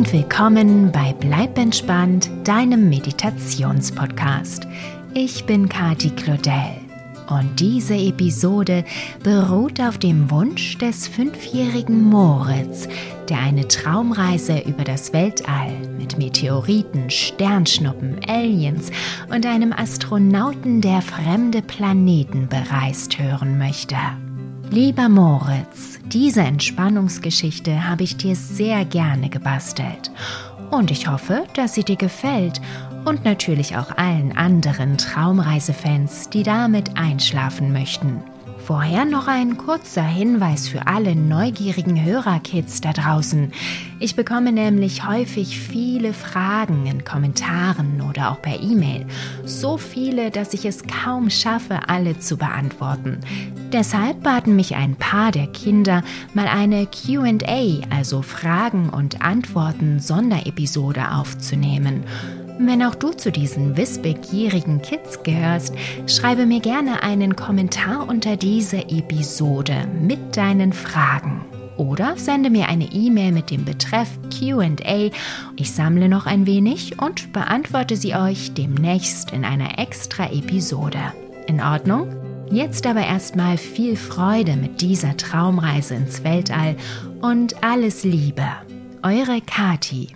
und willkommen bei Bleib entspannt, deinem Meditationspodcast. Ich bin Kati Claudel und diese Episode beruht auf dem Wunsch des 5-jährigen Moritz, der eine Traumreise über das Weltall mit Meteoriten, Sternschnuppen, Aliens und einem Astronauten, der fremde Planeten bereist, hören möchte. Lieber Moritz, diese Entspannungsgeschichte habe ich dir sehr gerne gebastelt und ich hoffe, dass sie dir gefällt und natürlich auch allen anderen Traumreisefans, die damit einschlafen möchten. Vorher noch ein kurzer Hinweis für alle neugierigen Hörerkids da draußen. Ich bekomme nämlich häufig viele Fragen in Kommentaren oder auch per E-Mail. So viele, dass ich es kaum schaffe, alle zu beantworten. Deshalb baten mich ein paar der Kinder, mal eine Q&A, also Fragen und Antworten Sonderepisode aufzunehmen. Wenn auch du zu diesen wissbegierigen Kids gehörst, schreibe mir gerne einen Kommentar unter diese Episode mit deinen Fragen. Oder sende mir eine E-Mail mit dem Betreff Q&A. Ich sammle noch ein wenig und beantworte sie euch demnächst in einer extra Episode. In Ordnung? Jetzt aber erstmal viel Freude mit dieser Traumreise ins Weltall und alles Liebe. Eure Kati.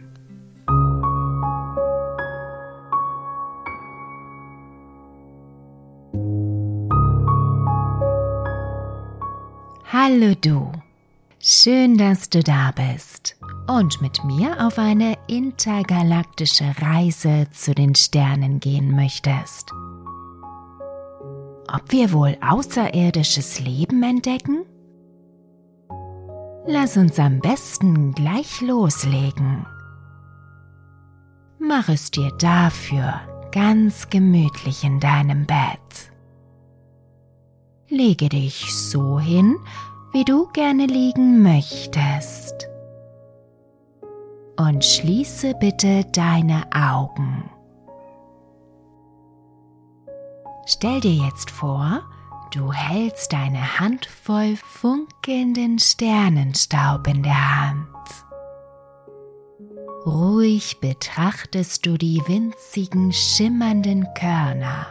Hallo du, schön, dass du da bist und mit mir auf eine intergalaktische Reise zu den Sternen gehen möchtest. Ob wir wohl außerirdisches Leben entdecken? Lass uns am besten gleich loslegen. Mach es dir dafür ganz gemütlich in deinem Bett. Lege dich so hin, wie du gerne liegen möchtest. Und schließe bitte deine Augen. Stell dir jetzt vor, du hältst eine Handvoll funkelnden Sternenstaub in der Hand. Ruhig betrachtest du die winzigen, schimmernden Körner.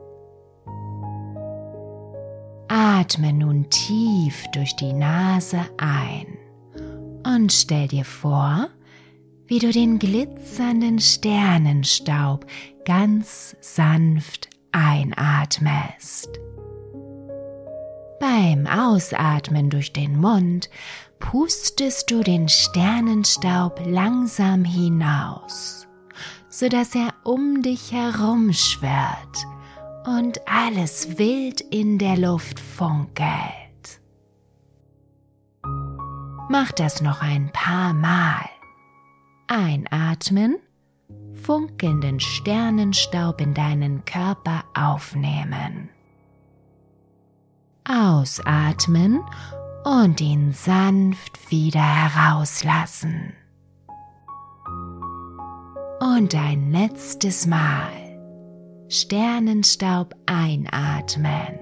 Atme nun tief durch die Nase ein und stell dir vor, wie du den glitzernden Sternenstaub ganz sanft einatmest. Beim Ausatmen durch den Mund pustest du den Sternenstaub langsam hinaus, sodass er um dich herum schwirrt und alles wild in der Luft funkelt. Mach das noch ein paar Mal. Einatmen, funkelnden Sternenstaub in deinen Körper aufnehmen. Ausatmen und ihn sanft wieder herauslassen. Und ein letztes Mal. Sternenstaub einatmen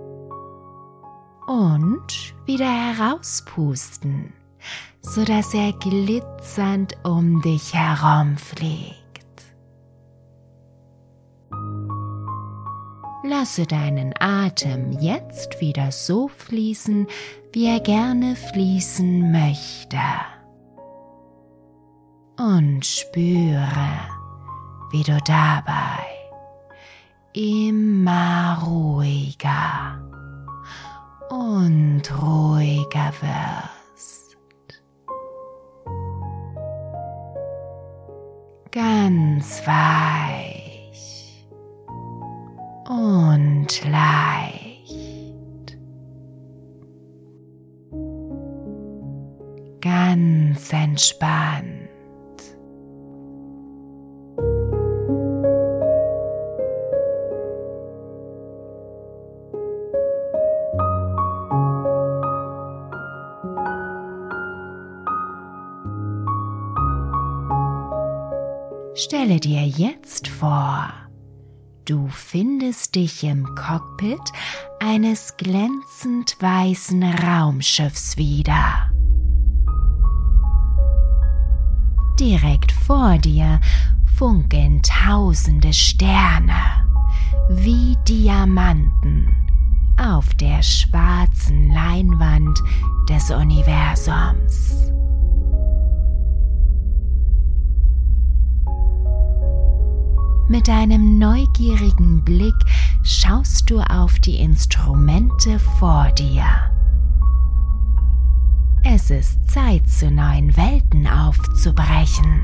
und wieder herauspusten, sodass er glitzernd um dich herumfliegt. Lasse deinen Atem jetzt wieder so fließen, wie er gerne fließen möchte. Und spüre, wie du dabei immer ruhiger und ruhiger wirst. Ganz weich und leicht. Ganz entspannt. Stelle dir jetzt vor, du findest dich im Cockpit eines glänzend weißen Raumschiffs wieder. Direkt vor dir funkeln tausende Sterne wie Diamanten auf der schwarzen Leinwand des Universums. Mit einem neugierigen Blick schaust du auf die Instrumente vor dir. Es ist Zeit, zu neuen Welten aufzubrechen.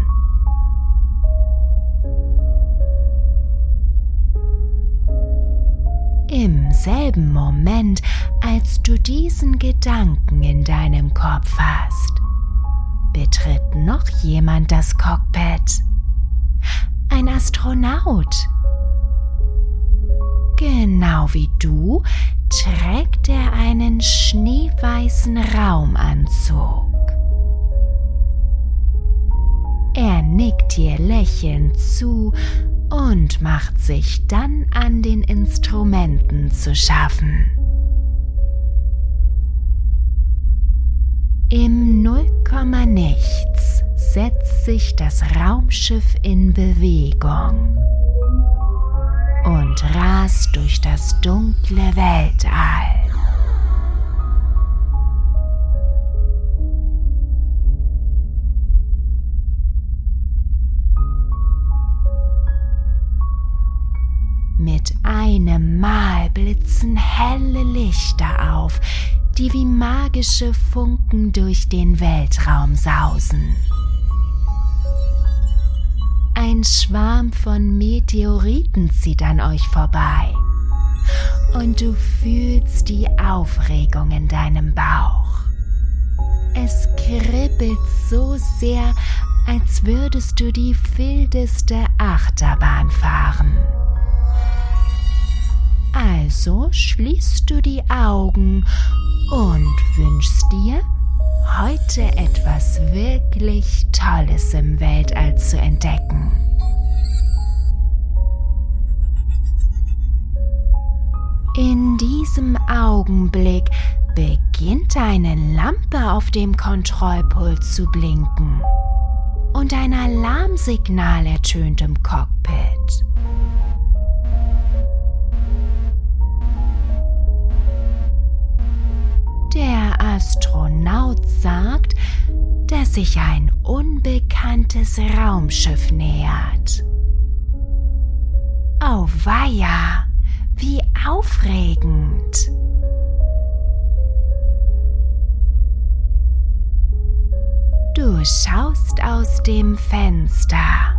Im selben Moment, als du diesen Gedanken in deinem Kopf hast, betritt noch jemand das Cockpit. Ein Astronaut. Genau wie du trägt er einen schneeweißen Raumanzug. Er nickt dir lächelnd zu und macht sich dann an den Instrumenten zu schaffen. Im Nullkommanichts setzt sich das Raumschiff in Bewegung und rast durch das dunkle Weltall. Mit einem Mal blitzen helle Lichter auf, die wie magische Funken durch den Weltraum sausen. Ein Schwarm von Meteoriten zieht an euch vorbei und du fühlst die Aufregung in deinem Bauch. Es kribbelt so sehr, als würdest du die wildeste Achterbahn fahren. Also schließt du die Augen und wünschst dir, heute etwas wirklich Tolles im Weltall zu entdecken. In diesem Augenblick beginnt eine Lampe auf dem Kontrollpult zu blinken und ein Alarmsignal ertönt im Cockpit. Der Astronaut sagt, dass sich ein unbekanntes Raumschiff nähert. Auweia, wie aufregend! Du schaust aus dem Fenster.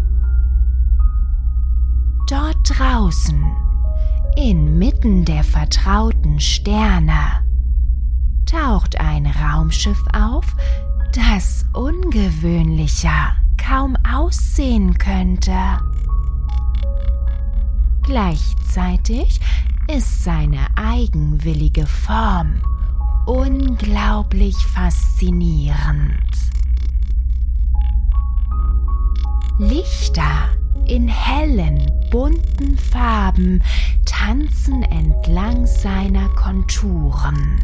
Dort draußen, inmitten der vertrauten Sterne, taucht ein Raumschiff auf, das ungewöhnlicher kaum aussehen könnte. Gleichzeitig ist seine eigenwillige Form unglaublich faszinierend. Lichter in hellen, bunten Farben tanzen entlang seiner Konturen.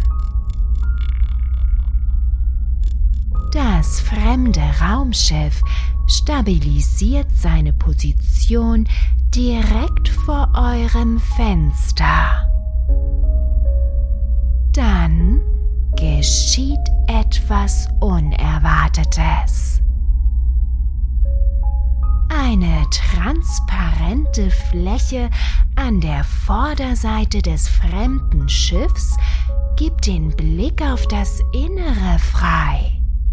Das fremde Raumschiff stabilisiert seine Position direkt vor eurem Fenster. Dann geschieht etwas Unerwartetes. Eine transparente Fläche an der Vorderseite des fremden Schiffs gibt den Blick auf das Innere frei.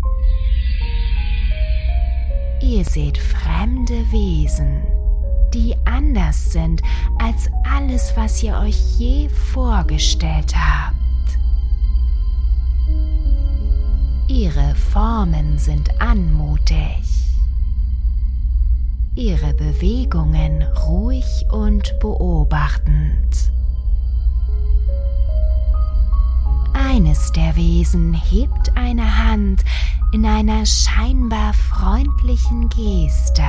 Ihr seht fremde Wesen, die anders sind als alles, was ihr euch je vorgestellt habt. Ihre Formen sind anmutig, ihre Bewegungen ruhig und beobachtend. Eines der Wesen hebt eine Hand in einer scheinbar freundlichen Geste.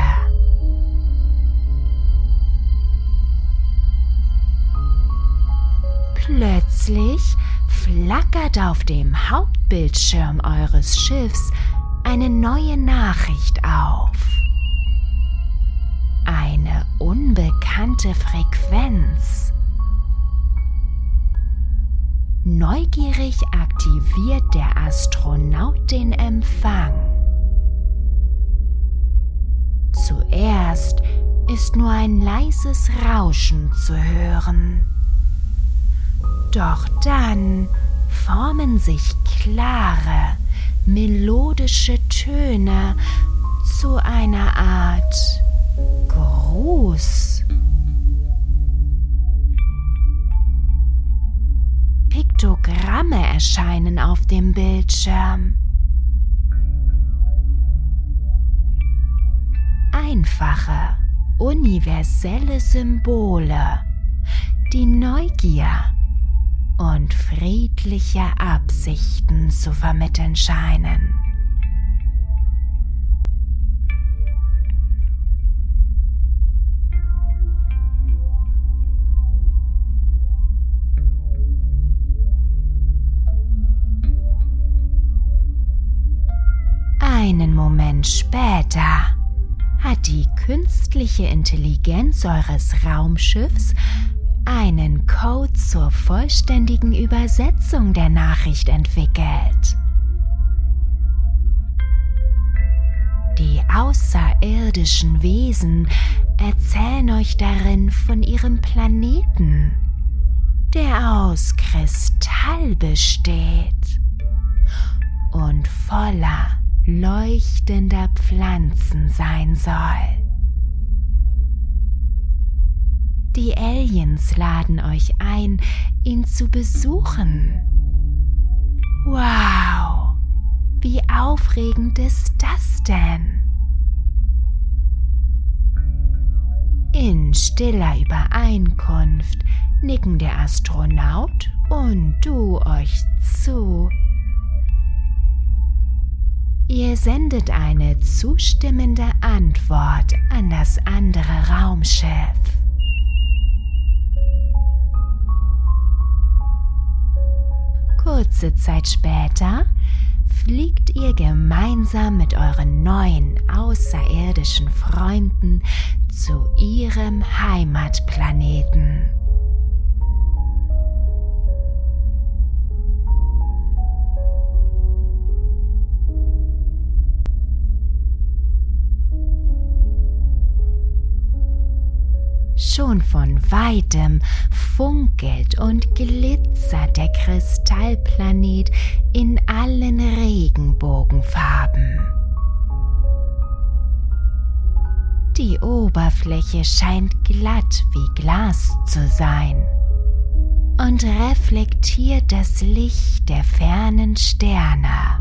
Plötzlich flackert auf dem Hauptbildschirm eures Schiffs eine neue Nachricht auf. Eine unbekannte Frequenz. Neugierig aktiviert der Astronaut den Empfang. Zuerst ist nur ein leises Rauschen zu hören. Doch dann formen sich klare, melodische Töne zu einer Art Gruß. Piktogramme erscheinen auf dem Bildschirm. Einfache, universelle Symbole, die Neugier und friedliche Absichten zu vermitteln scheinen. Einen Moment später hat die künstliche Intelligenz eures Raumschiffs einen Code zur vollständigen Übersetzung der Nachricht entwickelt. Die außerirdischen Wesen erzählen euch darin von ihrem Planeten, der aus Kristall besteht und voller leuchtender Pflanzen sein soll. Die Aliens laden euch ein, ihn zu besuchen. Wow, wie aufregend ist das denn? In stiller Übereinkunft nicken der Astronaut und du euch zu. Ihr sendet eine zustimmende Antwort an das andere Raumschiff. Kurze Zeit später fliegt ihr gemeinsam mit euren neuen außerirdischen Freunden zu ihrem Heimatplaneten. Schon von weitem funkelt und glitzert der Kristallplanet in allen Regenbogenfarben. Die Oberfläche scheint glatt wie Glas zu sein und reflektiert das Licht der fernen Sterne.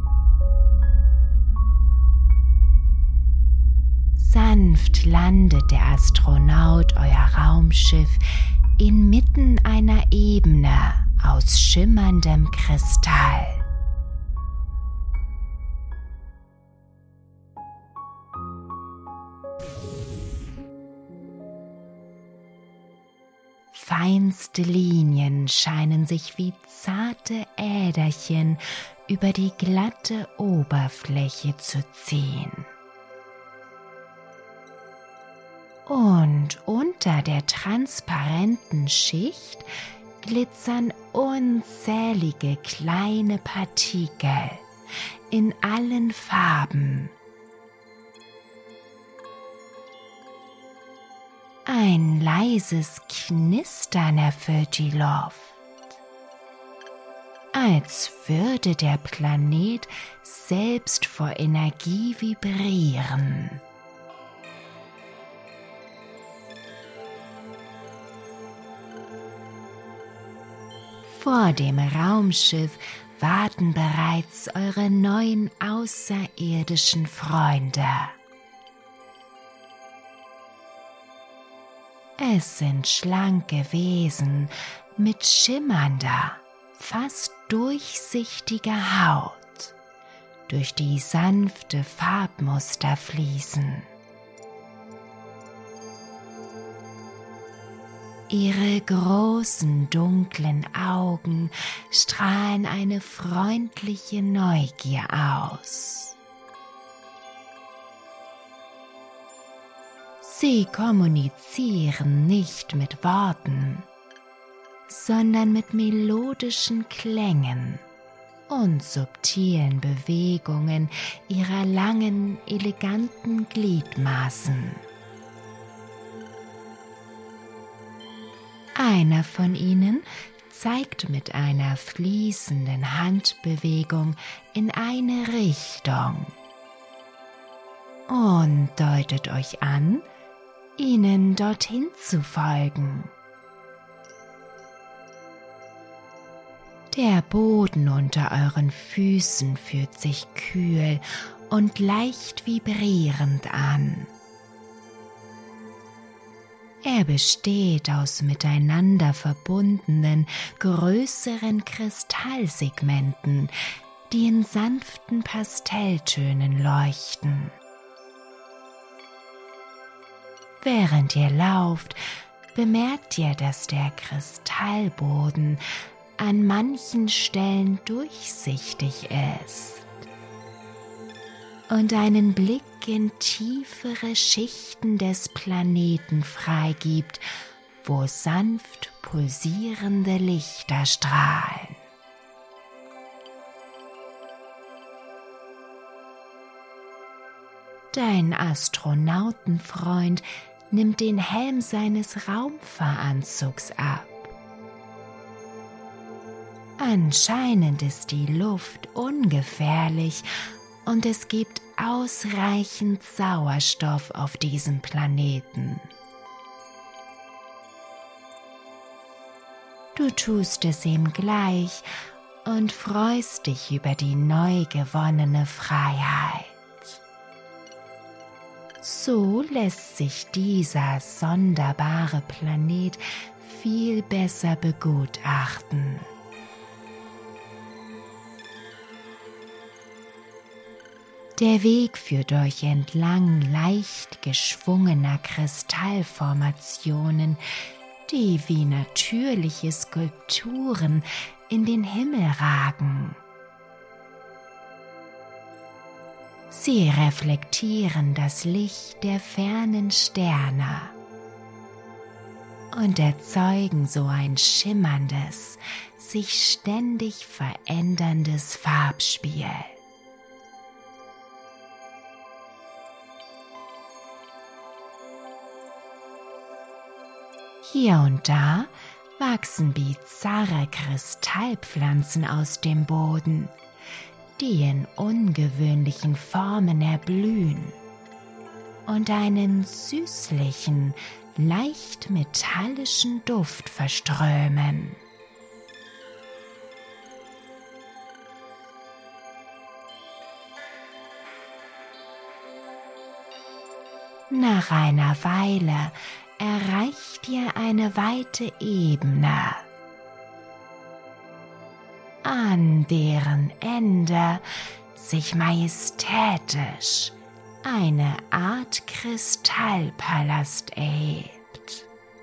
Sanft landet der Astronaut euer Raumschiff inmitten einer Ebene aus schimmerndem Kristall. Feinste Linien scheinen sich wie zarte Äderchen über die glatte Oberfläche zu ziehen. Und unter der transparenten Schicht glitzern unzählige kleine Partikel in allen Farben. Ein leises Knistern erfüllt die Luft, als würde der Planet selbst vor Energie vibrieren. Vor dem Raumschiff warten bereits eure neuen außerirdischen Freunde. Es sind schlanke Wesen mit schimmernder, fast durchsichtiger Haut, durch die sanfte Farbmuster fließen. Ihre großen, dunklen Augen strahlen eine freundliche Neugier aus. Sie kommunizieren nicht mit Worten, sondern mit melodischen Klängen und subtilen Bewegungen ihrer langen, eleganten Gliedmaßen. Einer von ihnen zeigt mit einer fließenden Handbewegung in eine Richtung und deutet euch an, ihnen dorthin zu folgen. Der Boden unter euren Füßen fühlt sich kühl und leicht vibrierend an. Er besteht aus miteinander verbundenen, größeren Kristallsegmenten, die in sanften Pastelltönen leuchten. Während ihr lauft, bemerkt ihr, dass der Kristallboden an manchen Stellen durchsichtig ist und einen Blick in tiefere Schichten des Planeten freigibt, wo sanft pulsierende Lichter strahlen. Dein Astronautenfreund nimmt den Helm seines Raumfahranzugs ab. Anscheinend ist die Luft ungefährlich und es gibt ausreichend Sauerstoff auf diesem Planeten. Du tust es ihm gleich und freust dich über die neu gewonnene Freiheit. So lässt sich dieser sonderbare Planet viel besser begutachten. Der Weg führt euch entlang leicht geschwungener Kristallformationen, die wie natürliche Skulpturen in den Himmel ragen. Sie reflektieren das Licht der fernen Sterne und erzeugen so ein schimmerndes, sich ständig veränderndes Farbspiel. Hier und da wachsen bizarre Kristallpflanzen aus dem Boden, die in ungewöhnlichen Formen erblühen und einen süßlichen, leicht metallischen Duft verströmen. Nach einer Weile erreicht ihr eine weite Ebene, an deren Ende sich majestätisch eine Art Kristallpalast erhebt.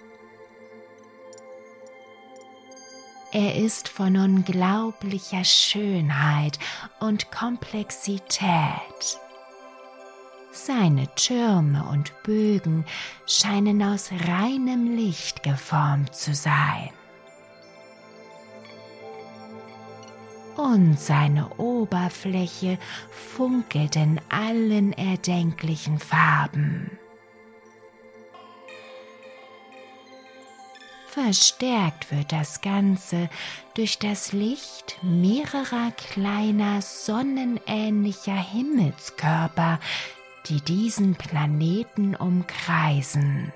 Er ist von unglaublicher Schönheit und Komplexität. Seine Türme und Bögen scheinen aus reinem Licht geformt zu sein. Und seine Oberfläche funkelt in allen erdenklichen Farben. Verstärkt wird das Ganze durch das Licht mehrerer kleiner sonnenähnlicher Himmelskörper, die diesen Planeten umkreisen.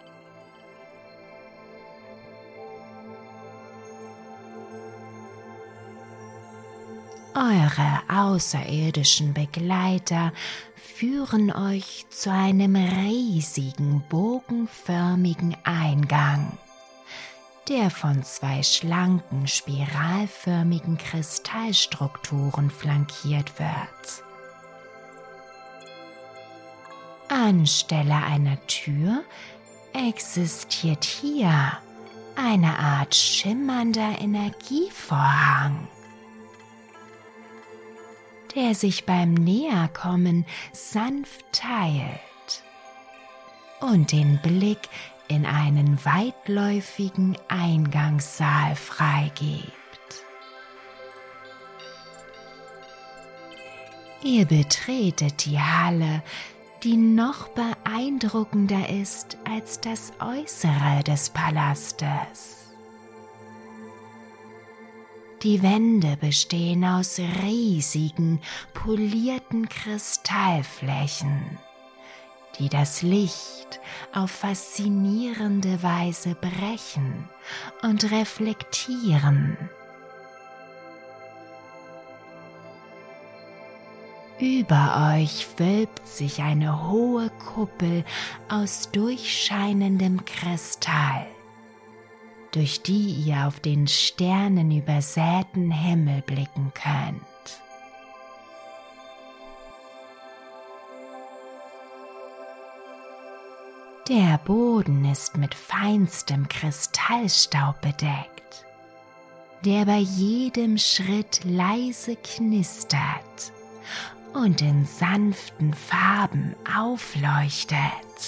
Eure außerirdischen Begleiter führen euch zu einem riesigen, bogenförmigen Eingang, der von zwei schlanken, spiralförmigen Kristallstrukturen flankiert wird. Anstelle einer Tür existiert hier eine Art schimmernder Energievorhang, der sich beim Näherkommen sanft teilt. und den Blick in einen weitläufigen Eingangssaal freigibt. Ihr betretet die Halle, die noch beeindruckender ist als das Äußere des Palastes. Die Wände bestehen aus riesigen, polierten Kristallflächen, die das Licht auf faszinierende Weise brechen und reflektieren. Über euch wölbt sich eine hohe Kuppel aus durchscheinendem Kristall, durch die ihr auf den sternenübersäten Himmel blicken könnt. Der Boden ist mit feinstem Kristallstaub bedeckt, der bei jedem Schritt leise knistert und in sanften Farben aufleuchtet.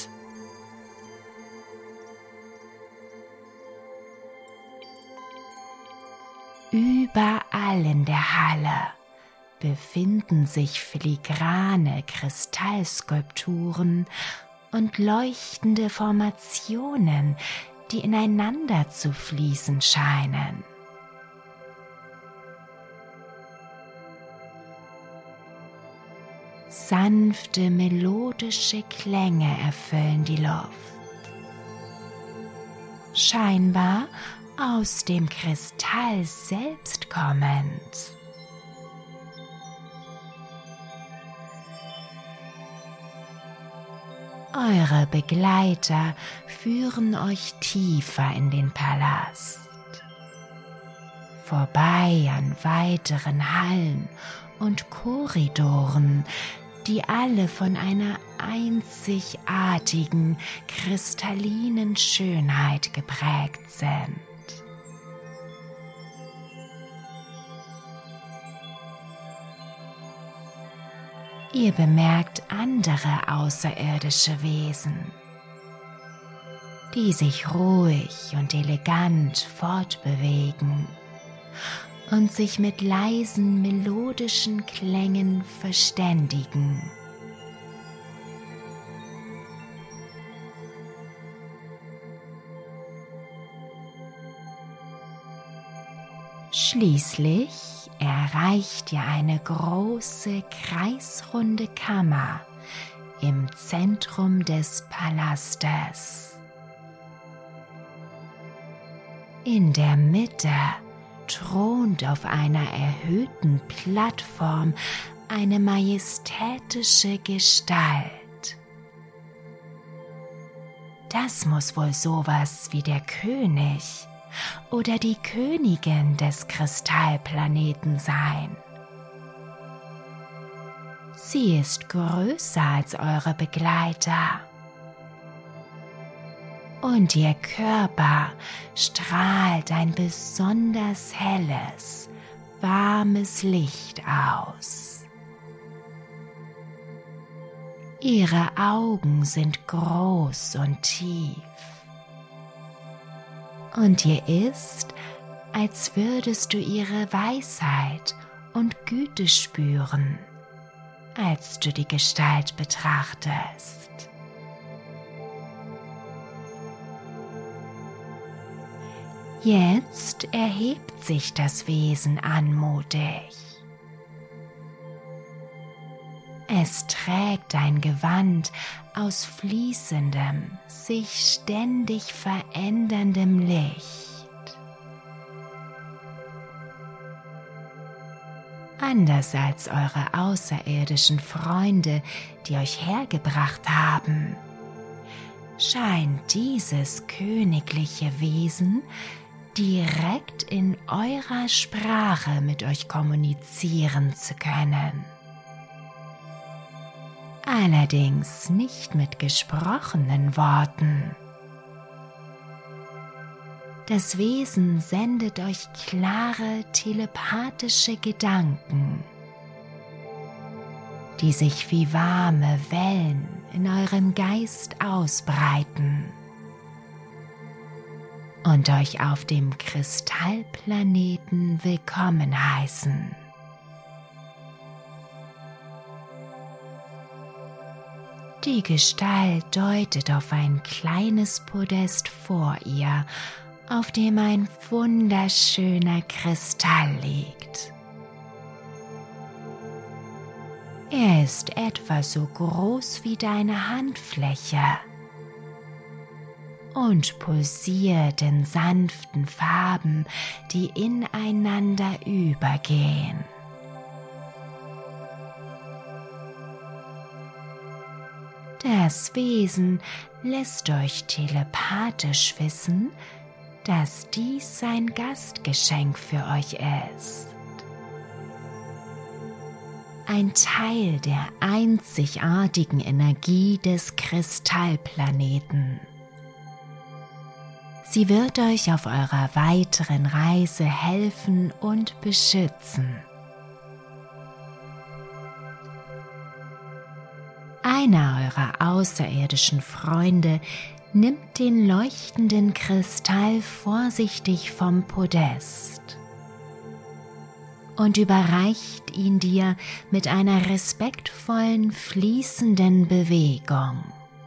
Überall in der Halle befinden sich filigrane Kristallskulpturen und leuchtende Formationen, die ineinander zu fließen scheinen. Sanfte, melodische Klänge erfüllen die Luft, scheinbar aus dem Kristall selbst kommend. Eure Begleiter führen euch tiefer in den Palast, vorbei an weiteren Hallen und Korridoren, die alle von einer einzigartigen, kristallinen Schönheit geprägt sind. Ihr bemerkt andere außerirdische Wesen, die sich ruhig und elegant fortbewegen und sich mit leisen melodischen Klängen verständigen. Schließlich erreicht ihr eine große kreisrunde Kammer im Zentrum des Palastes. In der Mitte thront auf einer erhöhten Plattform eine majestätische Gestalt. Das muss wohl sowas wie der König oder die Königin des Kristallplaneten sein. Sie ist größer als eure Begleiter und ihr Körper strahlt ein besonders helles, warmes Licht aus. Ihre Augen sind groß und tief. Und ihr ist, als würdest du ihre Weisheit und Güte spüren, als du die Gestalt betrachtest. Jetzt erhebt sich das Wesen anmutig. Es trägt ein Gewand aus fließendem, sich ständig veränderndem Licht. Anders als eure außerirdischen Freunde, die euch hergebracht haben, scheint dieses königliche Wesen direkt in eurer Sprache mit euch kommunizieren zu können. Allerdings nicht mit gesprochenen Worten. Das Wesen sendet euch klare telepathische Gedanken, die sich wie warme Wellen in eurem Geist ausbreiten und euch auf dem Kristallplaneten willkommen heißen. Die Gestalt deutet auf ein kleines Podest vor ihr, auf dem ein wunderschöner Kristall liegt. Er ist etwa so groß wie deine Handfläche und pulsiert in sanften Farben, die ineinander übergehen. Das Wesen lässt euch telepathisch wissen, dass dies ein Gastgeschenk für euch ist. Ein Teil der einzigartigen Energie des Kristallplaneten. Sie wird euch auf eurer weiteren Reise helfen und beschützen. Einer eurer außerirdischen Freunde nimmt den leuchtenden Kristall vorsichtig vom Podest und überreicht ihn dir mit einer respektvollen, fließenden Bewegung.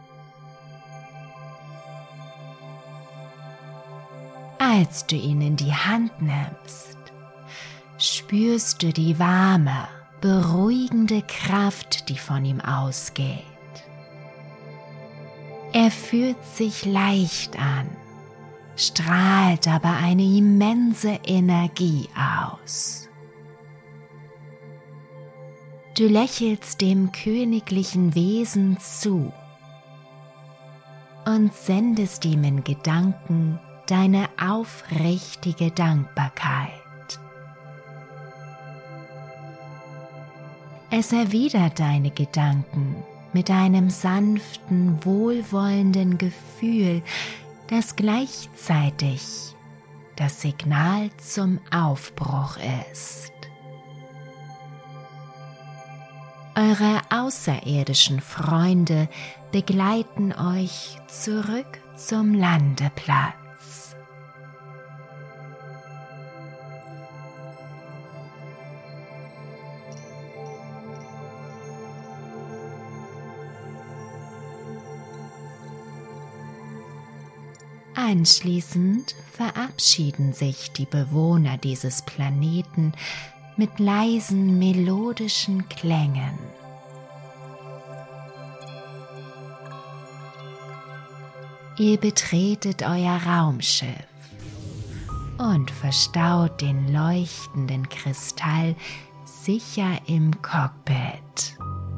Als du ihn in die Hand nimmst, spürst du die warme, beruhigende Kraft, die von ihm ausgeht. Er fühlt sich leicht an, strahlt aber eine immense Energie aus. Du lächelst dem königlichen Wesen zu und sendest ihm in Gedanken deine aufrichtige Dankbarkeit. Es erwidert deine Gedanken mit einem sanften, wohlwollenden Gefühl, das gleichzeitig das Signal zum Aufbruch ist. Eure außerirdischen Freunde begleiten euch zurück zum Landeplatz. Anschließend verabschieden sich die Bewohner dieses Planeten mit leisen melodischen Klängen. Ihr betretet euer Raumschiff und verstaut den leuchtenden Kristall sicher im Cockpit.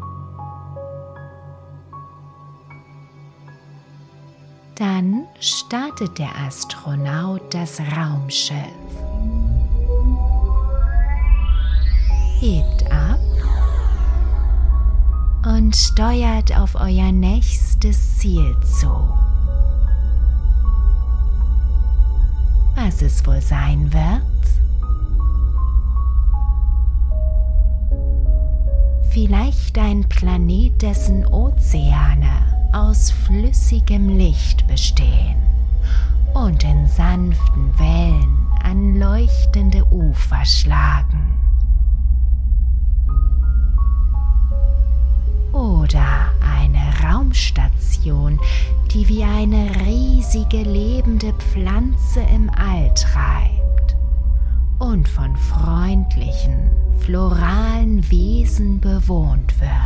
Dann startet der Astronaut das Raumschiff, hebt ab und steuert auf euer nächstes Ziel zu. Was es wohl sein wird? Vielleicht ein Planet, dessen Ozeane aus flüssigem Licht bestehen und in sanften Wellen an leuchtende Ufer schlagen. Oder eine Raumstation, die wie eine riesige lebende Pflanze im All treibt und von freundlichen, floralen Wesen bewohnt wird.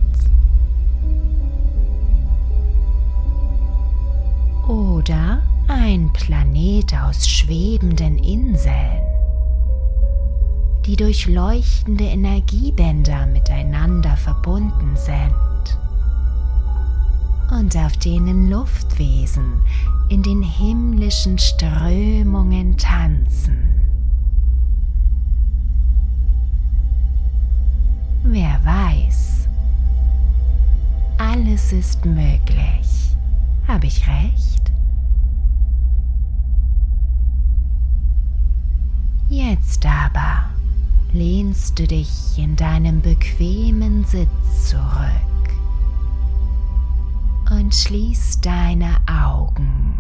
Oder ein Planet aus schwebenden Inseln, die durch leuchtende Energiebänder miteinander verbunden sind und auf denen Luftwesen in den himmlischen Strömungen tanzen. Wer weiß, alles ist möglich. Habe ich recht? Jetzt aber lehnst du dich in deinem bequemen Sitz zurück und schließ deine Augen.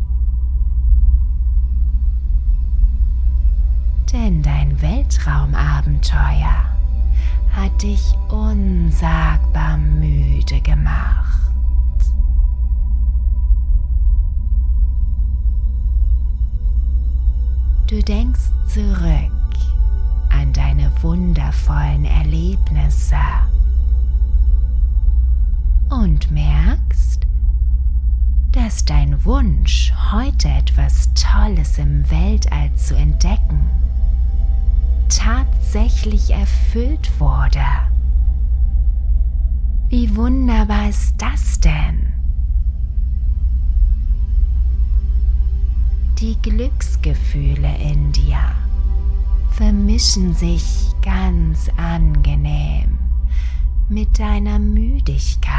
Denn dein Weltraumabenteuer hat dich unsagbar müde gemacht. Du denkst zurück an deine wundervollen Erlebnisse und merkst, dass dein Wunsch, heute etwas Tolles im Weltall zu entdecken, tatsächlich erfüllt wurde. Wie wunderbar ist das denn? Die Glücksgefühle in dir vermischen sich ganz angenehm mit deiner Müdigkeit.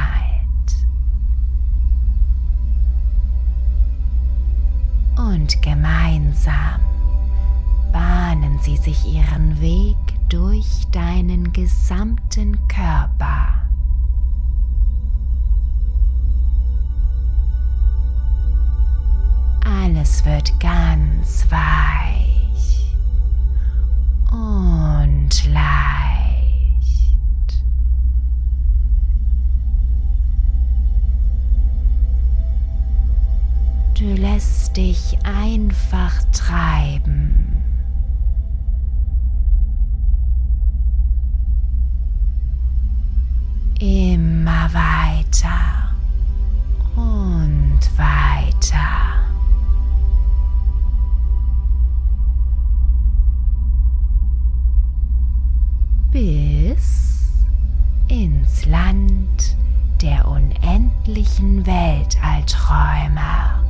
Und gemeinsam bahnen sie sich ihren Weg durch deinen gesamten Körper. Alles wird ganz weich und leicht. Du lässt dich einfach treiben. Immer weiter und weiter. Bis ins Land der unendlichen Weltallträume.